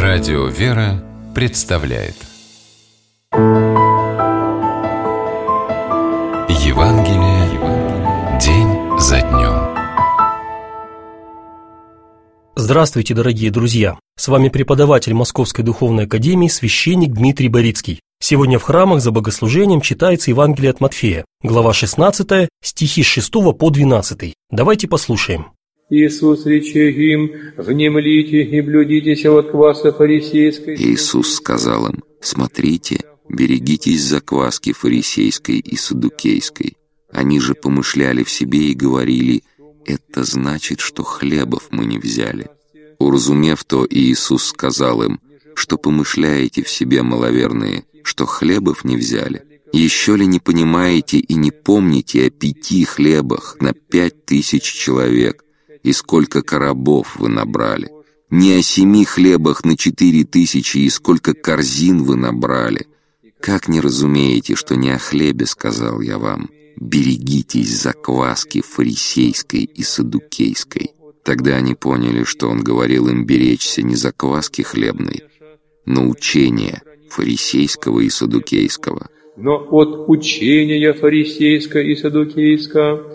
Радио «Вера» представляет Евангелие день за днем. Здравствуйте, дорогие друзья! С вами преподаватель Московской Духовной Академии, священник Дмитрий Борицкий. Сегодня в храмах за богослужением читается Евангелие от Матфея, глава 16, стихи с 6 по 12. Давайте послушаем. Иисус рече им: «Внемлите и блюдитесь от кваса фарисейской». Иисус сказал им: «Смотрите, берегитесь закваски фарисейской и саддукейской». Они же помышляли в себе и говорили: «Это значит, что хлебов мы не взяли». Уразумев то, Иисус сказал им: «Что помышляете в себе, маловерные, что хлебов не взяли? Еще ли не понимаете и не помните о 5 хлебах на 5000 человек? И сколько коробов вы набрали? Не о 7 хлебах на 4000, и сколько корзин вы набрали? Как не разумеете, что не о хлебе сказал я вам? Берегитесь закваски фарисейской и саддукейской». Тогда они поняли, что он говорил им беречься не закваски хлебной, но учения фарисейского и саддукейского. Но от учения фарисейского и саддукейского.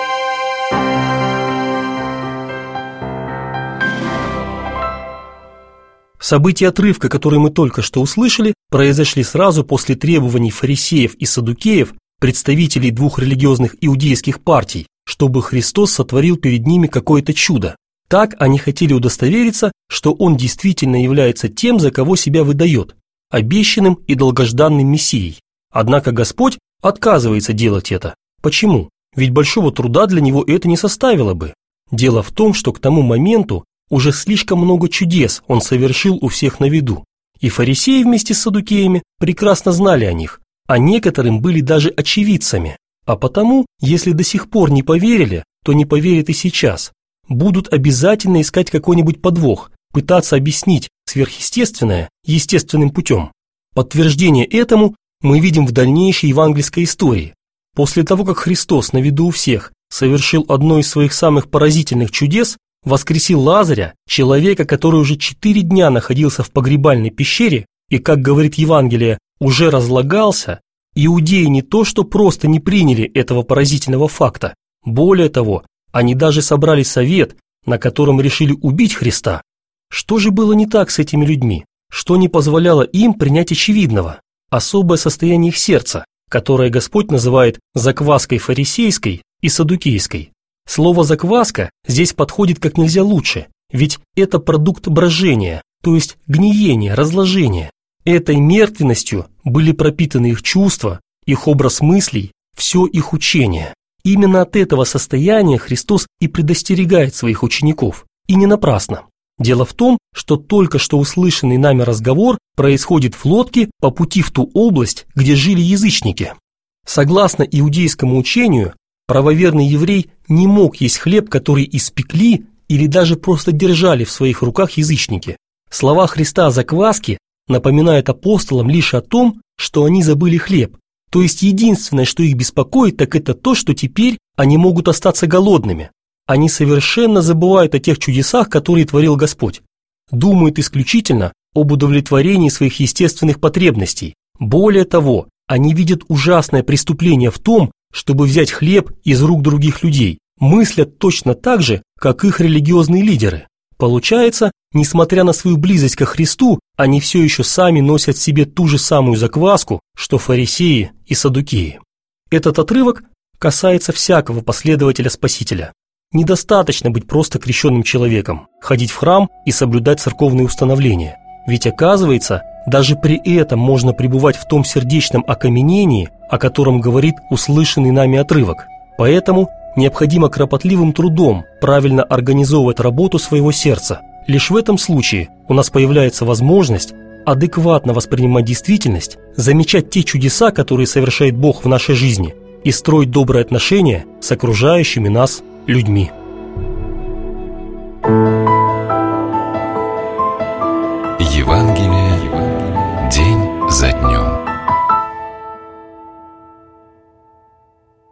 События отрывка, которые мы только что услышали, произошли сразу после требований фарисеев и саддукеев, представителей 2 религиозных иудейских партий, чтобы Христос сотворил перед ними какое-то чудо. Так они хотели удостовериться, что Он действительно является тем, за кого себя выдает, обещанным и долгожданным Мессией. Однако Господь отказывается делать это. Почему? Ведь большого труда для Него это не составило бы. Дело в том, что к тому моменту уже слишком много чудес Он совершил у всех на виду. И фарисеи вместе с саддукеями прекрасно знали о них, а некоторым были даже очевидцами. А потому, если до сих пор не поверили, то не поверят и сейчас. Будут обязательно искать какой-нибудь подвох, пытаться объяснить сверхъестественное естественным путем. Подтверждение этому мы видим в дальнейшей евангельской истории. После того, как Христос на виду у всех совершил одно из своих самых поразительных чудес, воскресил Лазаря, человека, который уже 4 дня находился в погребальной пещере и, как говорит Евангелие, уже разлагался, иудеи не то что просто не приняли этого поразительного факта, более того, они даже собрали совет, на котором решили убить Христа. Что же было не так с этими людьми? Что не позволяло им принять очевидного? Особое состояние их сердца, которое Господь называет закваской фарисейской и саддукейской. Слово «закваска» здесь подходит как нельзя лучше, ведь это продукт брожения, то есть гниения, разложения. Этой мертвенностью были пропитаны их чувства, их образ мыслей, все их учение. Именно от этого состояния Христос и предостерегает своих учеников. И не напрасно. Дело в том, что только что услышанный нами разговор происходит в лодке по пути в ту область, где жили язычники. Согласно иудейскому учению, правоверный еврей не мог есть хлеб, который испекли или даже просто держали в своих руках язычники. Слова Христа о закваске напоминают апостолам лишь о том, что они забыли хлеб. То есть единственное, что их беспокоит, так это то, что теперь они могут остаться голодными. Они совершенно забывают о тех чудесах, которые творил Господь. Думают исключительно об удовлетворении своих естественных потребностей. Более того, они видят ужасное преступление в том, чтобы взять хлеб из рук других людей. Мыслят точно так же, как их религиозные лидеры. Получается, несмотря на свою близость ко Христу, они все еще сами носят в себе ту же самую закваску, что фарисеи и саддукеи. Этот отрывок касается всякого последователя Спасителя. Недостаточно быть просто крещенным человеком, ходить в храм и соблюдать церковные установления. Ведь оказывается, даже при этом можно пребывать в том сердечном окаменении, о котором говорит услышанный нами отрывок. Поэтому необходимо кропотливым трудом правильно организовывать работу своего сердца. Лишь в этом случае у нас появляется возможность адекватно воспринимать действительность, замечать те чудеса, которые совершает Бог в нашей жизни, и строить добрые отношения с окружающими нас людьми.